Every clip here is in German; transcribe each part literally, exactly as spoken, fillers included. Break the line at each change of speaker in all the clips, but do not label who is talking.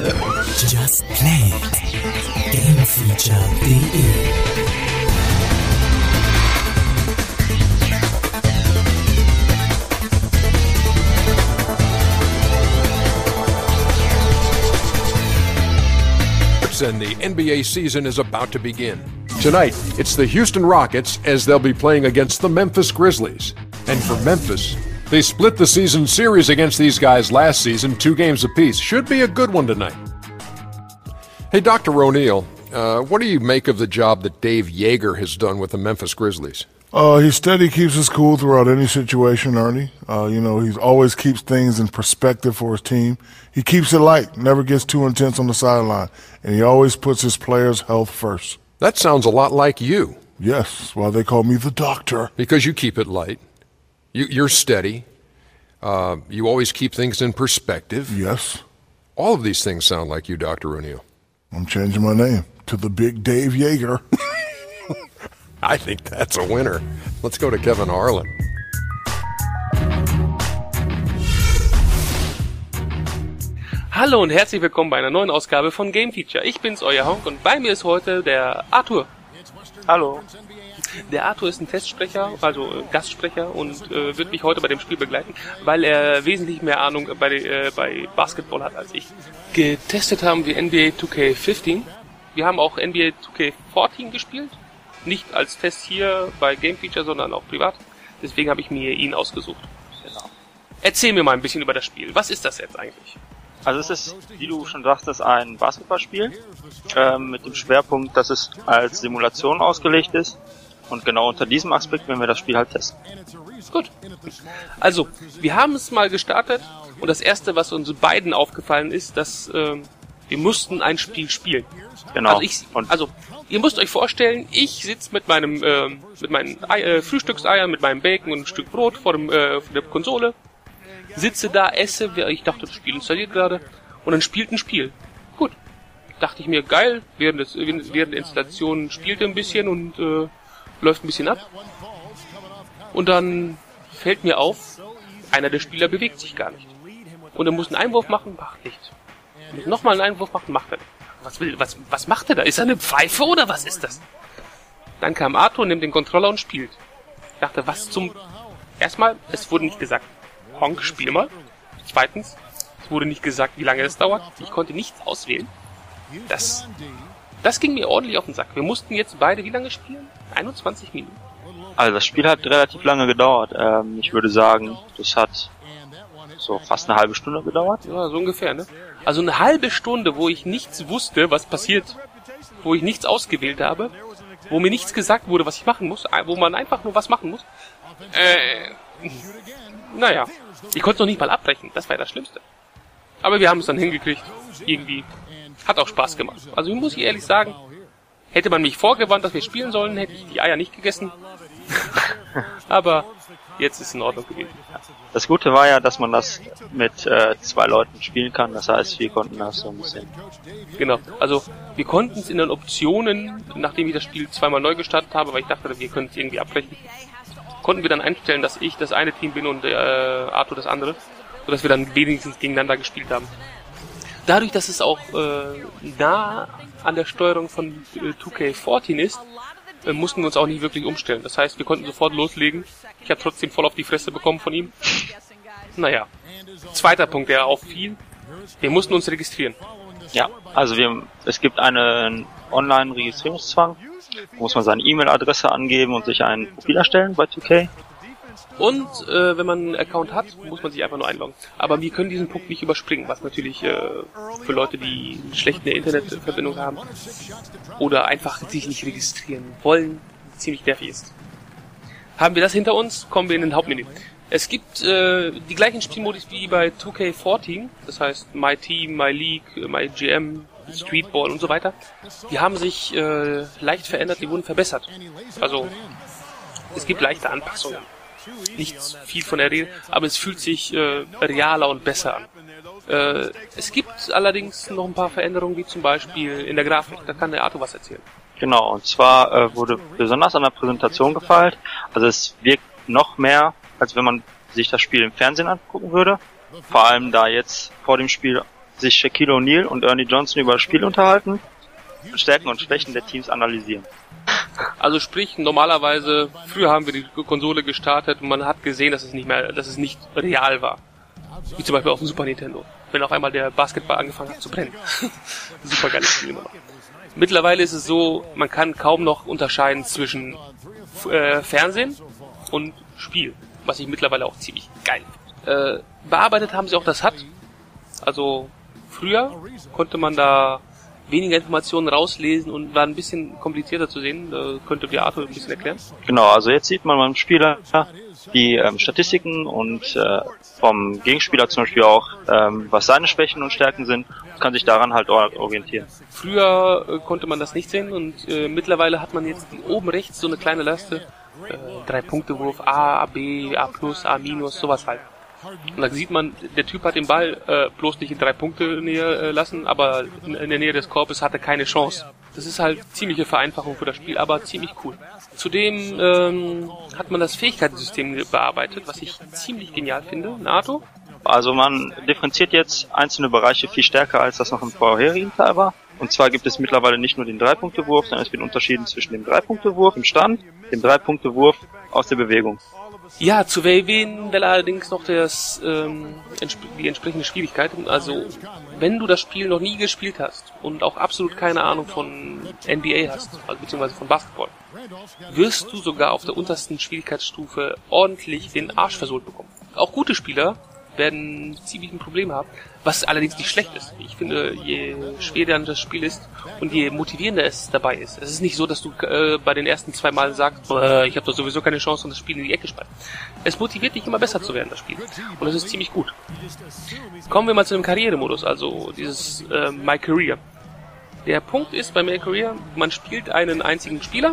Just Play it. Gamefeature punkt de
And the N B A season is about to begin. Tonight, it's the Houston Rockets as they'll be playing against the Memphis Grizzlies. And for Memphis, they split the season series against these guys last season, two games apiece. Should be a good one tonight. Hey, Doctor O'Neal, uh, what do you make of the job that Dave Yeager has done with the Memphis Grizzlies?
Uh, he steady keeps his cool throughout any situation, Ernie. Uh, you know, he always keeps things in perspective for his team. He keeps it light, never gets too intense on the sideline, and he always puts his players' health first.
That sounds a lot like you.
Yes, well, they call me the doctor.
Because you keep it light. You, you're steady. Uh, you always keep things in perspective.
Yes.
All of these things sound like you, Doctor O'Neal.
I'm changing my name to the Big Dave Yeager.
I think that's a winner. Let's go to Kevin Harlan.
Hallo und herzlich willkommen bei einer neuen Ausgabe von Game Feature. Ich bin's, euer Honk, und bei mir ist heute der Arthur.
Hallo.
Der Arthur ist ein Testsprecher, also äh, Gastsprecher, und äh, wird mich heute bei dem Spiel begleiten, weil er wesentlich mehr Ahnung bei, äh, bei Basketball hat als ich. Getestet haben wir N B A two K fifteen. Wir haben auch N B A two K fourteen gespielt. Nicht als Test hier bei Game Feature, sondern auch privat. Deswegen habe ich mir ihn ausgesucht. Genau. Erzähl mir mal ein bisschen über das Spiel. Was ist das jetzt eigentlich?
Also es ist, wie du schon sagtest, ein Basketballspiel ähm, mit dem Schwerpunkt, dass es als Simulation ausgelegt ist. Und genau unter diesem Aspekt werden wir das Spiel halt testen.
Gut. Also, wir haben es mal gestartet und das Erste, was uns beiden aufgefallen ist, dass ähm, wir mussten ein Spiel spielen.
Genau.
Also, ich, also ihr müsst euch vorstellen, ich sitze mit meinem äh, mit meinen äh, Frühstückseiern, mit meinem Bacon und ein Stück Brot vor, dem, äh, vor der Konsole, sitze da, esse, ich dachte, das Spiel installiert gerade, und dann spielt ein Spiel. Gut. Dachte ich mir, geil, während, des, während der Installation spielte ein bisschen und äh, läuft ein bisschen ab. Und dann fällt mir auf, einer der Spieler bewegt sich gar nicht. Und er muss einen Einwurf machen, macht nicht. Er muss nochmal einen Einwurf machen, macht er nicht. Was will, was, was macht er da? Ist er eine Pfeife oder was ist das? Dann kam Arthur, nimmt den Controller und spielt. Ich dachte, was zum... Erstmal, es wurde nicht gesagt, Honk, spiel mal. Zweitens, es wurde nicht gesagt, wie lange es dauert. Ich konnte nichts auswählen. Das, das ging mir ordentlich auf den Sack. Wir mussten jetzt beide wie lange spielen? einundzwanzig Minuten.
Also das Spiel hat relativ lange gedauert. Ähm, ich würde sagen, das hat so fast eine halbe Stunde gedauert.
Ja, so ungefähr, ne? Also eine halbe Stunde, wo ich nichts wusste, was passiert, wo ich nichts ausgewählt habe, wo mir nichts gesagt wurde, was ich machen muss, wo man einfach nur was machen muss. Äh, naja, ich konnte es noch nicht mal abbrechen, das war ja das Schlimmste. Aber wir haben es dann hingekriegt, irgendwie. Hat auch Spaß gemacht. Also muss ich ehrlich sagen, hätte man mich vorgewarnt, dass wir spielen sollen, hätte ich die Eier nicht gegessen. Aber jetzt ist es in Ordnung gewesen.
Das Gute war ja, dass man das mit äh, zwei Leuten spielen kann. Das heißt, wir konnten das so ein bisschen...
Genau, also wir konnten es in den Optionen, nachdem ich das Spiel zweimal neu gestartet habe, weil ich dachte, wir können es irgendwie abbrechen, konnten wir dann einstellen, dass ich das eine Team bin und äh, Arthur das andere, sodass wir dann wenigstens gegeneinander gespielt haben. Dadurch, dass es auch äh, nah an der Steuerung von äh, two K fourteen ist, äh, mussten wir uns auch nicht wirklich umstellen. Das heißt, wir konnten sofort loslegen. Ich habe trotzdem voll auf die Fresse bekommen von ihm. Naja. Zweiter Punkt, der auffiel. Wir mussten uns registrieren.
Ja, also wir, es gibt einen Online-Registrierungszwang. Da muss man seine E-Mail-Adresse angeben und sich ein Profil erstellen bei two K.
Und äh, wenn man einen Account hat, muss man sich einfach nur einloggen. Aber wir können diesen Punkt nicht überspringen, was natürlich äh, für Leute, die eine schlechte Internetverbindung haben oder einfach sich nicht registrieren wollen, ziemlich nervig ist. Haben wir das hinter uns, kommen wir in den Hauptmenü. Es gibt äh, die gleichen Spielmodis wie bei two K fourteen, das heißt My Team, My League, My G M, Streetball und so weiter. Die haben sich äh, leicht verändert, die wurden verbessert. Also es gibt leichte Anpassungen. Nichts viel von der Rede, aber es fühlt sich äh, realer und besser an. Äh, es gibt allerdings noch ein paar Veränderungen, wie zum Beispiel in der Grafik. Da kann der Arthur was erzählen.
Genau, und zwar äh, wurde besonders an der Präsentation gefeilt. Also es wirkt noch mehr, als wenn man sich das Spiel im Fernsehen angucken würde. Vor allem da jetzt vor dem Spiel sich Shaquille O'Neal und Ernie Johnson über das Spiel unterhalten, Stärken und Schwächen der Teams analysieren.
Also sprich, normalerweise, früher haben wir die Konsole gestartet und man hat gesehen, dass es nicht mehr, dass es nicht real war. Wie zum Beispiel auf dem Super Nintendo. Wenn auf einmal der Basketball angefangen hat zu brennen. Super geiles Spiel immer noch. Mittlerweile ist es so, man kann kaum noch unterscheiden zwischen äh, Fernsehen und Spiel. Was ich mittlerweile auch ziemlich geil finde. Äh, bearbeitet haben sie auch das H U D. Also früher konnte man da weniger Informationen rauslesen und war ein bisschen komplizierter zu sehen. Da könnte dir Arthur ein bisschen erklären.
Genau, also jetzt sieht man beim Spieler die ähm, Statistiken und äh, vom Gegenspieler zum Beispiel auch, ähm, was seine Schwächen und Stärken sind, kann sich daran halt orientieren.
Früher äh, konnte man das nicht sehen und äh, mittlerweile hat man jetzt oben rechts so eine kleine Leiste, äh, Drei-Punkte-Wurf, A, A, B, A plus, A minus, sowas halt. Und da sieht man, der Typ hat den Ball äh, bloß nicht in drei Punkte Nähe äh, lassen, aber in, in der Nähe des Korbes hatte keine Chance. Das ist halt ziemliche Vereinfachung für das Spiel, aber ziemlich cool. Zudem ähm, hat man das Fähigkeitssystem bearbeitet, was ich ziemlich genial finde. Nato?
Also man differenziert jetzt einzelne Bereiche viel stärker, als das noch im vorherigen Teil war. Und zwar gibt es mittlerweile nicht nur den Drei-Punkte-Wurf, sondern es wird unterschieden zwischen dem Drei-Punkte-Wurf im Stand, dem Drei-Punkte-Wurf aus der Bewegung.
Ja, zu erwähnen wäre allerdings noch das, ähm, entsp- die entsprechende Schwierigkeit. Also, wenn du das Spiel noch nie gespielt hast und auch absolut keine Ahnung von N B A hast, also beziehungsweise von Basketball, wirst du sogar auf der untersten Schwierigkeitsstufe ordentlich den Arsch versohlt bekommen. Auch gute Spieler werden ziemlich ein Problem haben, was allerdings nicht schlecht ist. Ich finde, je schwerer das Spiel ist und je motivierender es dabei ist. Es ist nicht so, dass du äh, bei den ersten zwei Malen sagst, äh, ich habe doch sowieso keine Chance und das Spiel in die Ecke schmeißt. Es motiviert dich immer besser zu werden, das Spiel. Und das ist ziemlich gut. Kommen wir mal zu dem Karrieremodus, also dieses äh, My Career. Der Punkt ist bei My Career, man spielt einen einzigen Spieler,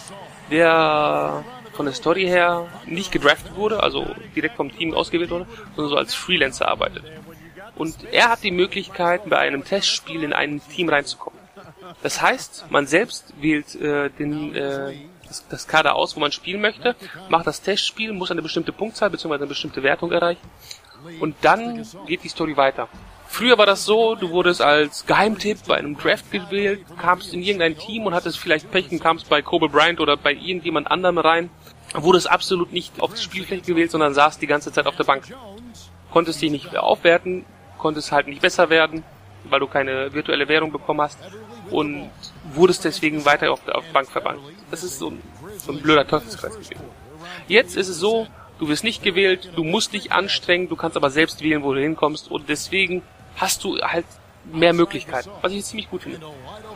der von der Story her nicht gedraftet wurde, also direkt vom Team ausgewählt wurde, sondern so als Freelancer arbeitet. Und er hat die Möglichkeit, bei einem Testspiel in ein Team reinzukommen. Das heißt, man selbst wählt äh, den, äh, das, das Kader aus, wo man spielen möchte, macht das Testspiel, muss eine bestimmte Punktzahl bzw. eine bestimmte Wertung erreichen und dann geht die Story weiter. Früher war das so, du wurdest als Geheimtipp bei einem Draft gewählt, kamst in irgendein Team und hattest vielleicht Pech und kamst bei Kobe Bryant oder bei irgendjemand anderem rein, wurdest absolut nicht auf das Spielfeld gewählt, sondern saßt die ganze Zeit auf der Bank. Konntest dich nicht mehr aufwerten, konntest halt nicht besser werden, weil du keine virtuelle Währung bekommen hast und wurdest deswegen weiter auf der, auf der Bank verbannt. Das ist so ein, so ein blöder Teufelskreis gewesen. Jetzt ist es so, du wirst nicht gewählt, du musst dich anstrengen, du kannst aber selbst wählen, wo du hinkommst und deswegen hast du halt mehr Möglichkeiten, was ich ziemlich gut finde.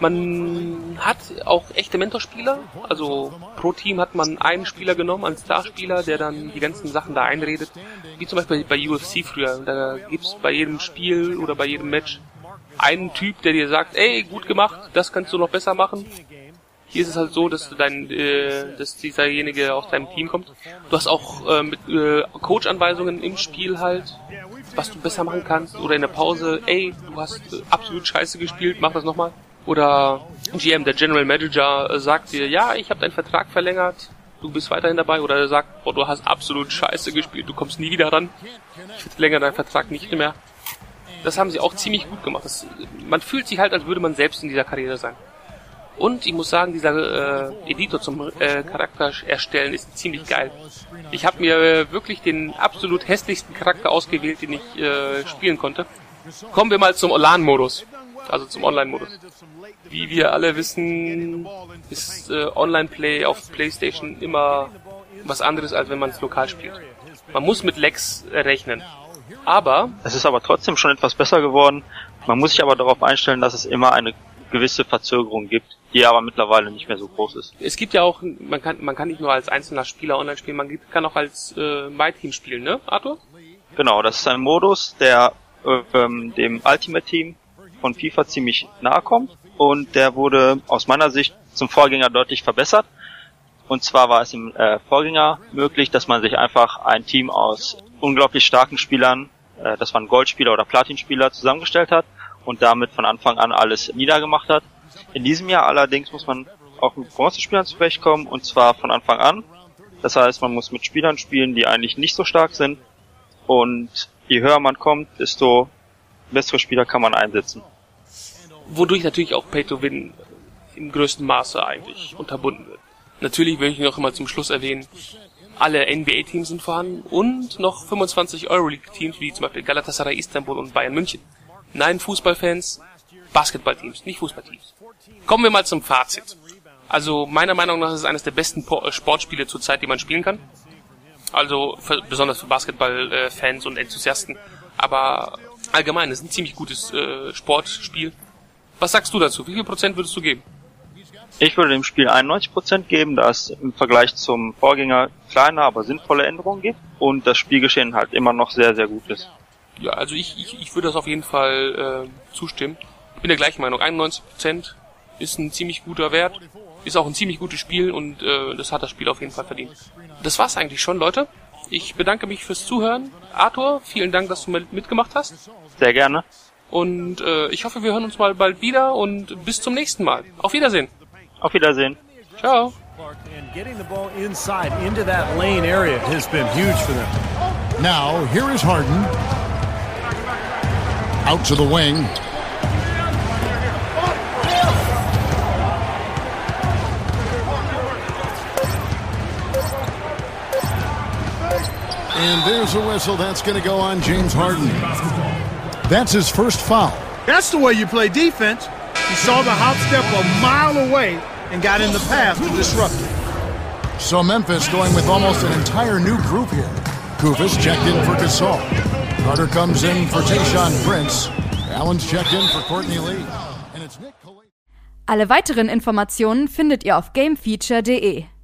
Man hat auch echte Mentorspieler, also pro Team hat man einen Spieler genommen, einen Starspieler, der dann die ganzen Sachen da einredet, wie zum Beispiel bei U F C früher. Da gibt's bei jedem Spiel oder bei jedem Match einen Typ, der dir sagt, ey, gut gemacht, das kannst du noch besser machen. Hier ist es halt so, dass dein, äh, dass dieserjenige aus deinem Team kommt. Du hast auch äh, mit äh, Coach-Anweisungen im Spiel halt, was du besser machen kannst. Oder in der Pause, ey, du hast äh, absolut scheiße gespielt, mach das nochmal. Oder G M, der General Manager, äh, sagt dir, ja, ich habe deinen Vertrag verlängert, du bist weiterhin dabei. Oder er sagt, boah, du hast absolut scheiße gespielt, du kommst nie wieder ran. Ich verlängere deinen Vertrag nicht mehr. Das haben sie auch ziemlich gut gemacht. Das, man fühlt sich halt, als würde man selbst in dieser Karriere sein. Und ich muss sagen, dieser äh, Editor zum äh, Charakter erstellen ist ziemlich geil. Ich habe mir äh, wirklich den absolut hässlichsten Charakter ausgewählt, den ich äh, spielen konnte. Kommen wir mal zum LAN-Modus, also zum Online-Modus. Wie wir alle wissen, ist äh, Online-Play auf PlayStation immer was anderes, als wenn man es lokal spielt. Man muss mit Lags äh, rechnen. Aber
es ist aber trotzdem schon etwas besser geworden. Man muss sich aber darauf einstellen, dass es immer eine gewisse Verzögerung gibt, die aber mittlerweile nicht mehr so groß ist.
Es gibt ja auch, man kann man kann nicht nur als einzelner Spieler online spielen, man kann auch als äh, My-Team spielen, ne, Arthur?
Genau, das ist ein Modus, der äh, ähm, dem Ultimate Team von FIFA ziemlich nahe kommt und der wurde aus meiner Sicht zum Vorgänger deutlich verbessert. Und zwar war es im äh, Vorgänger möglich, dass man sich einfach ein Team aus unglaublich starken Spielern, äh, das waren Goldspieler oder Platinspieler, zusammengestellt hat und damit von Anfang an alles niedergemacht hat. In diesem Jahr allerdings muss man auch mit Bronzespielern zurechtkommen und zwar von Anfang an. Das heißt, man muss mit Spielern spielen, die eigentlich nicht so stark sind und je höher man kommt, desto bessere Spieler kann man einsetzen.
Wodurch natürlich auch Pay to Win im größten Maße eigentlich unterbunden wird. Natürlich will ich noch einmal zum Schluss erwähnen, alle N B A-Teams sind vorhanden und noch fünfundzwanzig Euroleague-Teams, wie zum Beispiel Galatasaray Istanbul und Bayern München. Nein, Fußballfans, Basketballteams, nicht Fußballteams. Kommen wir mal zum Fazit. Also meiner Meinung nach ist es eines der besten Sportspiele zurzeit, die man spielen kann. Also für, besonders für Basketballfans und Enthusiasten. Aber allgemein ist es ein ziemlich gutes äh, Sportspiel. Was sagst du dazu? Wie viel Prozent würdest du geben?
Ich würde dem Spiel einundneunzig Prozent geben, da es im Vergleich zum Vorgänger kleine, aber sinnvolle Änderungen gibt und das Spielgeschehen halt immer noch sehr, sehr gut ist.
Ja, also ich, ich, ich würde das auf jeden Fall äh, zustimmen. Ich bin der gleichen Meinung. einundneunzig Prozent ist ein ziemlich guter Wert, ist auch ein ziemlich gutes Spiel und äh, das hat das Spiel auf jeden Fall verdient. Das war's eigentlich schon, Leute. Ich bedanke mich fürs Zuhören. Arthur, vielen Dank, dass du mitgemacht hast.
Sehr gerne.
Und äh, ich hoffe, wir hören uns mal bald wieder und bis zum nächsten Mal. Auf Wiedersehen.
Auf Wiedersehen.
Ciao.
And getting the ball inside into that lane area has been huge for them.
Now, here is Harden. Out to the wing. And there's a whistle. That's going to go on James Harden. That's his first foul.
That's the way you play defense. He saw the hop step a mile away and got in the path to disrupt it.
So Memphis going with almost an entire new group here. Kufis checked in for Gasol. Carter comes in for Tayshaun Prince. Allen's checked in for Courtney Lee. And it's Nick Colley.
Alle weiteren Informationen findet ihr auf gamefeature punkt de.